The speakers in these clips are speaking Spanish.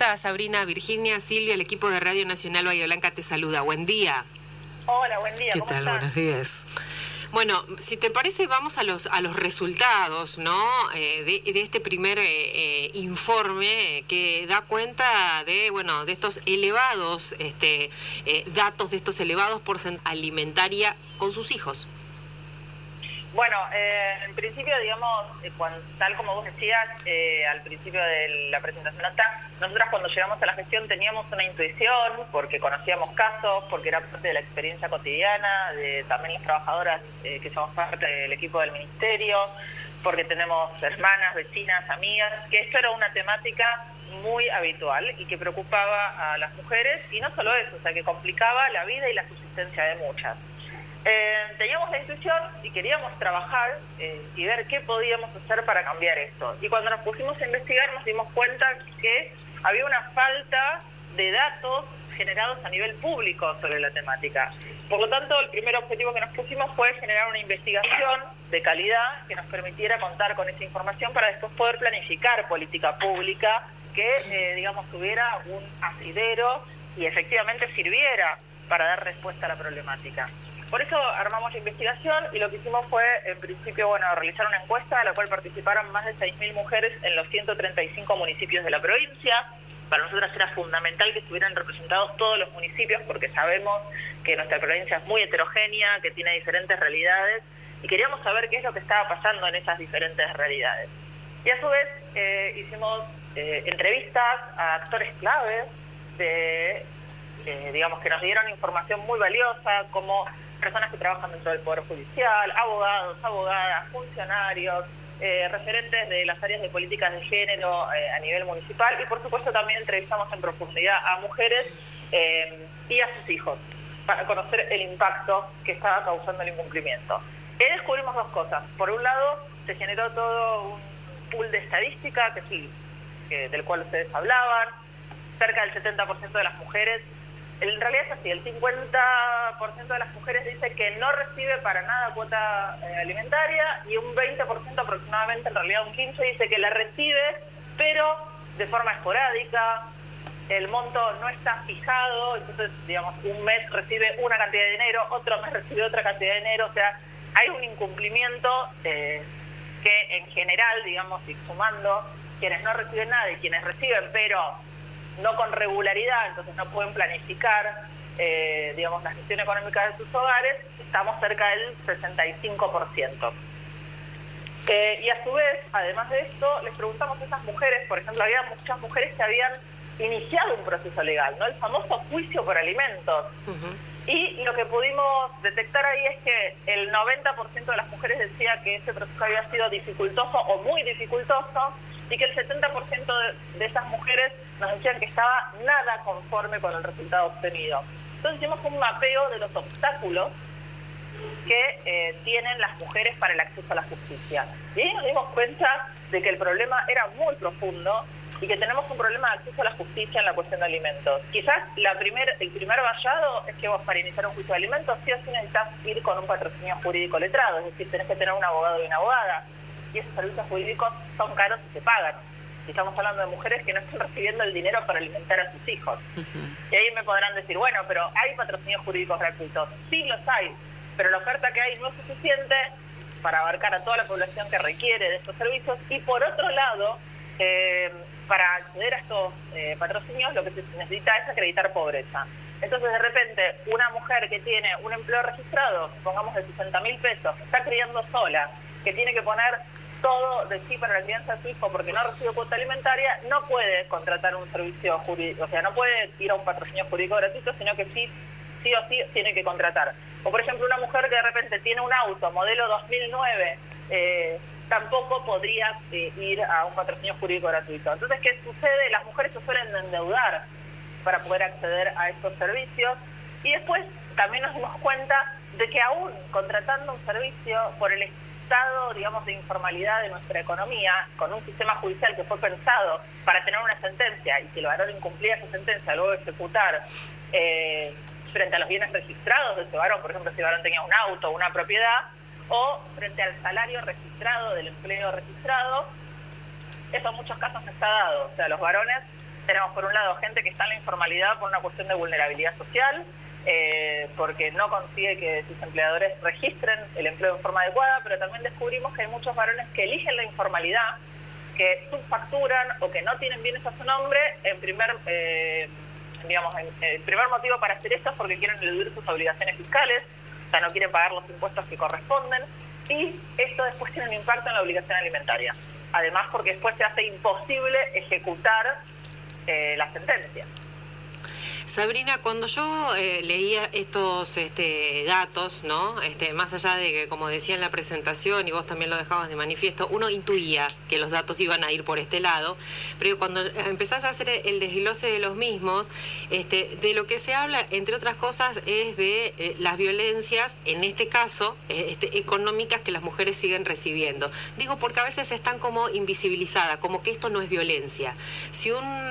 estás, Sabrina? Virginia, Silvia, el equipo de Radio Nacional Bahía Blanca te saluda. Buen día. Hola, buen día. ¿Qué ¿Cómo tal? estás? Buenos días. Bueno, si te parece, vamos a los resultados, ¿no? De este primer informe que da cuenta de estos elevados datos, de estos elevados porcentajes alimentaria con sus hijos. Bueno, en principio, digamos, tal como vos decías al principio de la presentación, nosotras cuando llegamos a la gestión teníamos una intuición, porque conocíamos casos, porque era parte de la experiencia cotidiana, de también las trabajadoras que somos parte del equipo del ministerio, porque tenemos hermanas, vecinas, amigas, que esto era una temática muy habitual y que preocupaba a las mujeres, y no solo eso, o sea, que complicaba la vida y la subsistencia de muchas. Teníamos la intuición y queríamos trabajar y ver qué podíamos hacer para cambiar esto. Y cuando nos pusimos a investigar nos dimos cuenta que había una falta de datos generados a nivel público sobre la temática. Por lo tanto, el primer objetivo que nos pusimos fue generar una investigación de calidad que nos permitiera contar con esa información para después poder planificar política pública que, tuviera un asidero y efectivamente sirviera para dar respuesta a la problemática. Por eso armamos la investigación y lo que hicimos fue, en principio, realizar una encuesta a la cual participaron más de 6.000 mujeres en los 135 municipios de la provincia. Para nosotras era fundamental que estuvieran representados todos los municipios porque sabemos que nuestra provincia es muy heterogénea, que tiene diferentes realidades y queríamos saber qué es lo que estaba pasando en esas diferentes realidades. Y a su vez hicimos entrevistas a actores claves que nos dieron información muy valiosa, como personas que trabajan dentro del Poder Judicial, abogados, abogadas, funcionarios, referentes de las áreas de políticas de género a nivel municipal, y por supuesto también entrevistamos en profundidad a mujeres y a sus hijos para conocer el impacto que estaba causando el incumplimiento. Y descubrimos dos cosas. Por un lado, se generó todo un pool de estadística del cual ustedes hablaban. Cerca del 70% de las mujeres, en realidad es así, el 50% de las mujeres dice que no recibe para nada cuota alimentaria, y un 20% aproximadamente, en realidad un 15%, dice que la recibe, pero de forma esporádica. El monto no está fijado, entonces, un mes recibe una cantidad de dinero, otro mes recibe otra cantidad de dinero, o sea, hay un incumplimiento que en general, y sumando, quienes no reciben nada y quienes reciben, pero no con regularidad, entonces no pueden planificar, la gestión económica de sus hogares, estamos cerca del 65%. Y a su vez, además de esto, les preguntamos a esas mujeres, por ejemplo, había muchas mujeres que habían iniciado un proceso legal, ¿no? El famoso juicio por alimentos. Uh-huh. Y lo que pudimos detectar ahí es que el 90% de las mujeres decía que ese proceso había sido dificultoso o muy dificultoso, y que el 70% de esas mujeres nos decían que estaba nada conforme con el resultado obtenido. Entonces hicimos un mapeo de los obstáculos que tienen las mujeres para el acceso a la justicia. Y ahí nos dimos cuenta de que el problema era muy profundo y que tenemos un problema de acceso a la justicia en la cuestión de alimentos. Quizás el primer vallado es que vos, para iniciar un juicio de alimentos, sí o sí necesitas ir con un patrocinio jurídico letrado, es decir, tenés que tener un abogado y una abogada. Y esos servicios jurídicos son caros y se pagan. Y estamos hablando de mujeres que no están recibiendo el dinero para alimentar a sus hijos. Uh-huh. Y ahí me podrán decir, pero ¿hay patrocinios jurídicos gratuitos? Sí, los hay, pero la oferta que hay no es suficiente para abarcar a toda la población que requiere de estos servicios. Y por otro lado, para acceder a estos patrocinios, lo que se necesita es acreditar pobreza. Entonces, de repente, una mujer que tiene un empleo registrado, pongamos de 60.000 pesos, que está criando sola, que tiene que poner todo de sí para la crianza de su hijo porque no recibe cuota alimentaria, no puede contratar un servicio jurídico, o sea, no puede ir a un patrocinio jurídico gratuito, sino que sí o sí tiene que contratar. O, por ejemplo, una mujer que de repente tiene un auto modelo 2009, tampoco podría ir a un patrocinio jurídico gratuito. Entonces, ¿qué sucede? Las mujeres se suelen endeudar para poder acceder a estos servicios, y después también nos dimos cuenta de que aún contratando un servicio por el estado, de informalidad de nuestra economía, con un sistema judicial que fue pensado para tener una sentencia, y si el varón incumplía esa sentencia, luego ejecutar frente a los bienes registrados de ese varón, por ejemplo, si el varón tenía un auto o una propiedad, o frente al salario registrado del empleo registrado, eso en muchos casos no está dado. O sea, los varones Tenemos por un lado gente que está en la informalidad por una cuestión de vulnerabilidad social, porque no consigue que sus empleadores registren el empleo en forma adecuada, pero también descubrimos que hay muchos varones que eligen la informalidad, que subfacturan o que no tienen bienes a su nombre. El primer motivo para hacer esto es porque quieren eludir sus obligaciones fiscales, o sea, no quieren pagar los impuestos que corresponden, y esto después tiene un impacto en la obligación alimentaria. Además, porque después se hace imposible ejecutar la sentencia. Sabrina, cuando yo leía estos datos, ¿no? Más allá de que, como decía en la presentación, y vos también lo dejabas de manifiesto, uno intuía que los datos iban a ir por este lado, pero cuando empezás a hacer el desglose de los mismos, de lo que se habla, entre otras cosas, es de las violencias, en este caso, económicas, que las mujeres siguen recibiendo. Digo, porque a veces están como invisibilizadas, como que esto no es violencia. Si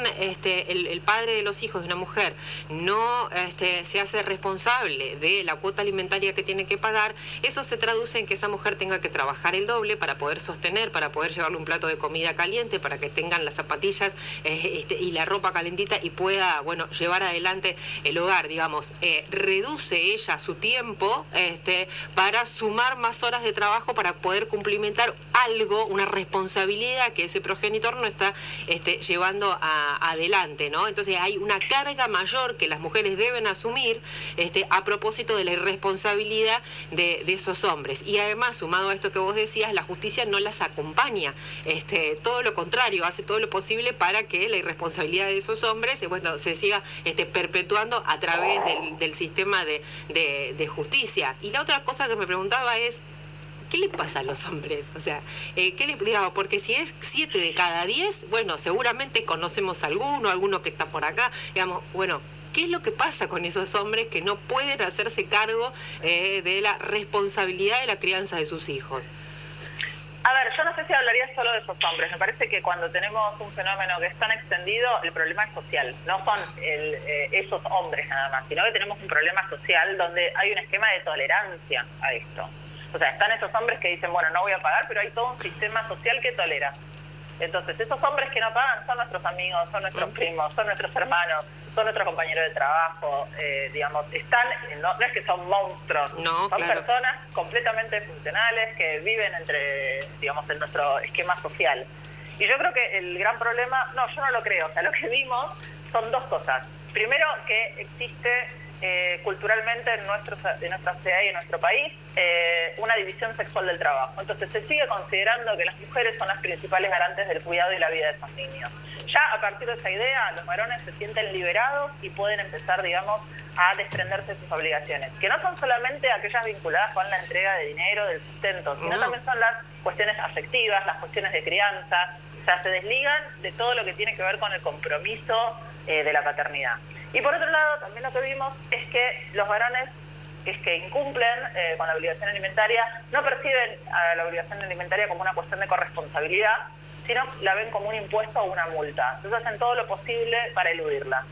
el padre de los hijos de una mujer no se hace responsable de la cuota alimentaria que tiene que pagar, eso se traduce en que esa mujer tenga que trabajar el doble para poder sostener, para poder llevarle un plato de comida caliente, para que tengan las zapatillas y la ropa calentita y pueda, bueno, llevar adelante el hogar, digamos. Reduce ella su tiempo para sumar más horas de trabajo para poder cumplimentar algo, una responsabilidad que ese progenitor no está llevando adelante, ¿no? Entonces hay una carga mayor que las mujeres deben asumir a propósito de la irresponsabilidad de esos hombres. Y además, sumado a esto que vos decías, la justicia no las acompaña. Todo lo contrario, hace todo lo posible para que la irresponsabilidad de esos hombres se siga perpetuando a través del sistema de justicia. Y la otra cosa que me preguntaba es, ¿qué le pasa a los hombres? O sea, digamos, porque si es 7 de cada 10, bueno, seguramente conocemos alguno que está por acá, digamos, bueno, ¿qué es lo que pasa con esos hombres que no pueden hacerse cargo de la responsabilidad de la crianza de sus hijos? A ver, yo no sé si hablaría solo de esos hombres. Me parece que cuando tenemos un fenómeno que es tan extendido, el problema es social. No son esos hombres nada más, sino que tenemos un problema social donde hay un esquema de tolerancia a esto. O sea, están esos hombres que dicen, bueno, no voy a pagar, pero hay todo un sistema social que tolera. Entonces, esos hombres que no pagan son nuestros amigos, son nuestros primos, son nuestros hermanos, son nuestros compañeros de trabajo, digamos, no es que son monstruos, no, son claro, personas completamente funcionales que viven en nuestro esquema social. Y yo creo que el gran problema, yo no lo creo, o sea, lo que vimos son dos cosas. Primero, que existe culturalmente en nuestra sociedad y en nuestro país una división sexual del trabajo. Entonces se sigue considerando que las mujeres son las principales garantes del cuidado y la vida de esos niños. Ya a partir de esa idea, los varones se sienten liberados y pueden empezar, digamos, a desprenderse de sus obligaciones, que no son solamente aquellas vinculadas con la entrega de dinero, del sustento, sino también son las cuestiones afectivas, las cuestiones de crianza. O sea, se desligan de todo lo que tiene que ver con el compromiso de la paternidad. Y por otro lado, también lo que vimos es que los varones que incumplen con la obligación alimentaria no perciben a la obligación alimentaria como una cuestión de corresponsabilidad, sino la ven como un impuesto o una multa. Entonces hacen todo lo posible para eludirla.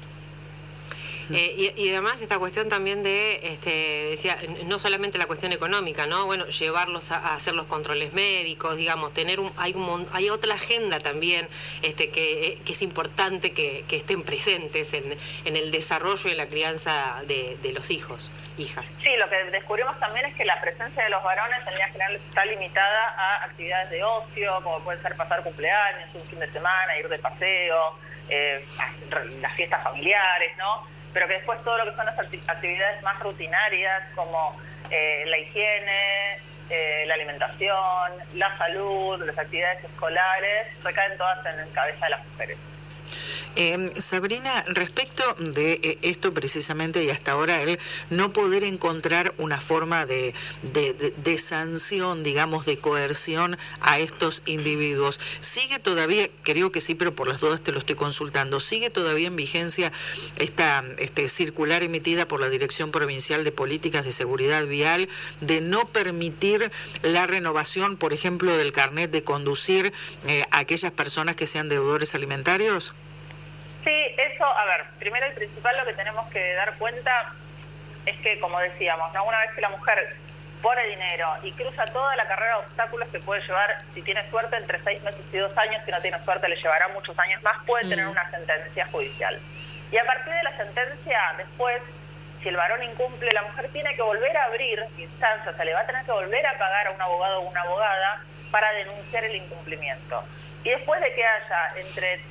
Y además esta cuestión también decía, no solamente la cuestión económica, ¿no? Bueno, llevarlos a hacer los controles médicos, digamos, hay otra agenda también que es importante que estén presentes en el desarrollo y en la crianza de los hijos, hijas. Sí, lo que descubrimos también es que la presencia de los varones en líneas generales está limitada a actividades de ocio, como puede ser pasar cumpleaños, un fin de semana, ir de paseo, las fiestas familiares, ¿no? Pero que después todo lo que son las actividades más rutinarias, como la higiene, la alimentación, la salud, las actividades escolares, recaen todas en la cabeza de las mujeres. Sabrina, respecto de esto precisamente y hasta ahora el no poder encontrar una forma de sanción, digamos, de coerción a estos individuos, ¿sigue todavía, creo que sí, pero por las dudas te lo estoy consultando, sigue todavía en vigencia esta circular emitida por la Dirección Provincial de Políticas de Seguridad Vial de no permitir la renovación, por ejemplo, del carnet de conducir a aquellas personas que sean deudores alimentarios? Sí, eso, a ver, primero y principal lo que tenemos que dar cuenta es que, como decíamos, ¿no? Una vez que la mujer pone dinero y cruza toda la carrera de obstáculos que puede llevar, si tiene suerte, entre 6 meses y 2 años, si no tiene suerte le llevará muchos años más, puede tener una sentencia judicial. Y a partir de la sentencia, después, si el varón incumple, la mujer tiene que volver a abrir instancias, o sea, le va a tener que volver a pagar a un abogado o una abogada para denunciar el incumplimiento. Y después de que haya entre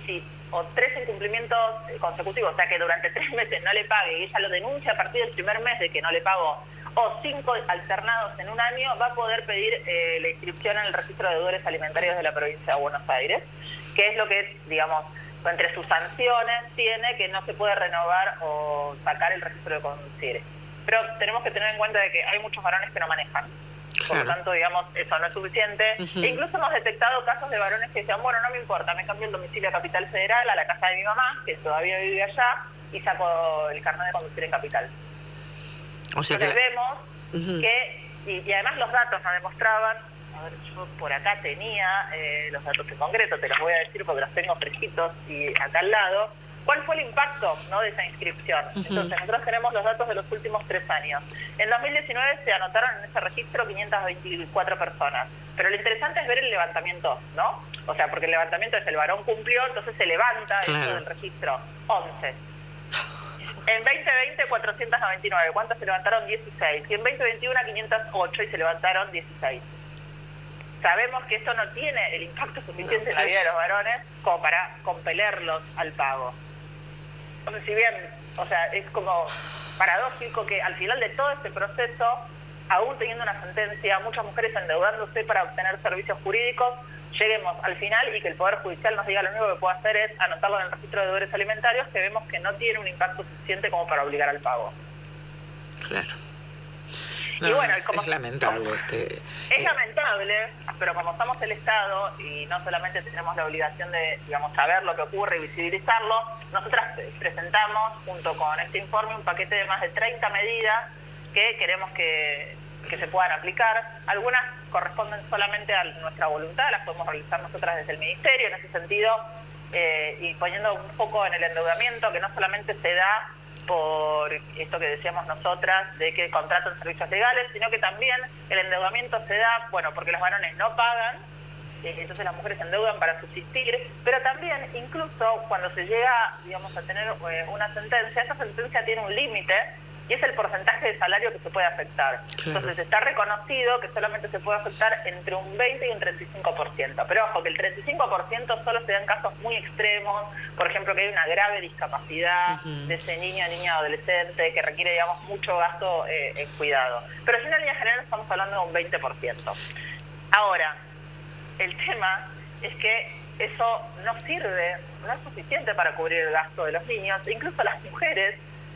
3 incumplimientos consecutivos, o sea, que durante 3 meses no le pague y ella lo denuncia a partir del primer mes de que no le pagó, o 5 alternados en un año, va a poder pedir la inscripción en el registro de deudores alimentarios de la provincia de Buenos Aires, que es lo que, digamos, entre sus sanciones tiene que no se puede renovar o sacar el registro de conducir. Pero tenemos que tener en cuenta de que hay muchos varones que no manejan. Por lo tanto, digamos, eso no es suficiente. E incluso hemos detectado casos de varones que decían, bueno, no me importa, me cambio el domicilio a Capital Federal, a la casa de mi mamá, que todavía vive allá, y saco el carnet de conducir en Capital. O sea, entonces vemos que, y además los datos nos demostraban, a ver, yo por acá tenía los datos en concreto, te los voy a decir porque los tengo fresquitos y acá al lado, ¿cuál fue el impacto, ¿no?, de esa inscripción? Entonces nosotros tenemos los datos de los últimos 3 años. En 2019 se anotaron en ese registro 524 personas, pero lo interesante es ver el levantamiento, ¿no? O sea, porque el levantamiento es el varón cumplió, entonces se levanta dentro del registro 11. En 2020, 499. ¿Cuántos se levantaron? 16. Y en 2021, 508 y se levantaron 16. Sabemos que esto no tiene el impacto suficiente en la vida de los varones como para compelerlos al pago. Entonces, si bien, o sea, es como paradójico que al final de todo este proceso, aún teniendo una sentencia, muchas mujeres endeudándose para obtener servicios jurídicos, lleguemos al final y que el Poder Judicial nos diga lo único que puede hacer es anotarlo en el registro de deudores alimentarios, que vemos que no tiene un impacto suficiente como para obligar al pago. Claro. No, y bueno, es lamentable. Es lamentable, pero como somos el Estado y no solamente tenemos la obligación de, digamos, saber lo que ocurre y visibilizarlo, nosotras presentamos, junto con este informe, un paquete de más de 30 medidas que queremos que se puedan aplicar. Algunas corresponden solamente a nuestra voluntad, las podemos realizar nosotras desde el Ministerio, en ese sentido, y poniendo un foco en el endeudamiento, que no solamente se da por esto que decíamos nosotras, de que contratan servicios legales, sino que también el endeudamiento se da, bueno, porque los varones no pagan, entonces las mujeres se endeudan para subsistir, pero también incluso cuando se llega, digamos, a tener una sentencia, esa sentencia tiene un límite, y es el porcentaje de salario que se puede afectar. Claro. Entonces está reconocido que solamente se puede afectar entre un 20 y un 35%. Pero ojo, que el 35% solo se da en casos muy extremos, por ejemplo, que hay una grave discapacidad de ese niño, niña, adolescente, que requiere, digamos, mucho gasto en cuidado. Pero en línea general estamos hablando de un 20%. Ahora, el tema es que eso no sirve, no es suficiente para cubrir el gasto de los niños. Incluso las mujeres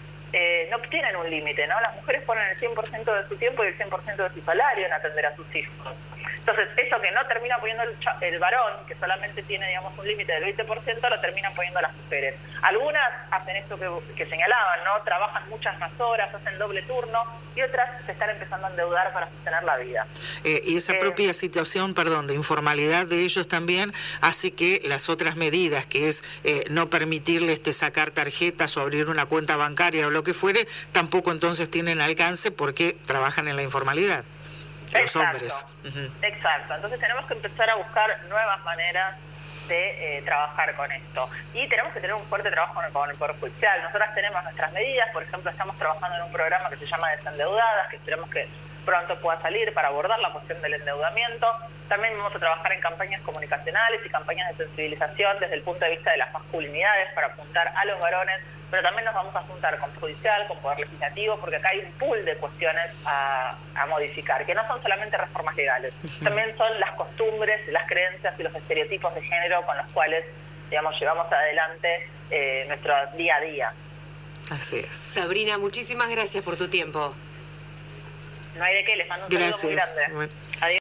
no tienen un límite, ¿no? Las mujeres ponen el 100% de su tiempo y el 100% de su salario en atender a sus hijos. Entonces, eso que no termina poniendo el varón, que solamente tiene, digamos, un límite del 20%, lo terminan poniendo las mujeres. Algunas hacen esto que señalaban, ¿no? Trabajan muchas más horas, hacen doble turno, y otras se están empezando a endeudar para sostener la vida. Y esa propia situación, de informalidad de ellos también hace que las otras medidas, que es no permitirles sacar tarjetas o abrir una cuenta bancaria o lo que fuere, tampoco entonces tienen alcance porque trabajan en la informalidad. Los hombres. Exacto. Entonces tenemos que empezar a buscar nuevas maneras de trabajar con esto. Y tenemos que tener un fuerte trabajo con el Poder Judicial. Nosotras tenemos nuestras medidas, por ejemplo, estamos trabajando en un programa que se llama Desendeudadas, que esperemos que pronto pueda salir para abordar la cuestión del endeudamiento. También vamos a trabajar en campañas comunicacionales y campañas de sensibilización desde el punto de vista de las masculinidades para apuntar a los varones, pero también nos vamos a juntar con Judicial, con Poder Legislativo, porque acá hay un pool de cuestiones a modificar, que no son solamente reformas legales, también son las costumbres, las creencias y los estereotipos de género con los cuales, digamos, llevamos adelante nuestro día a día. Así es. Sabrina, muchísimas gracias por tu tiempo. No hay de qué, les mando un saludo muy grande. Bueno.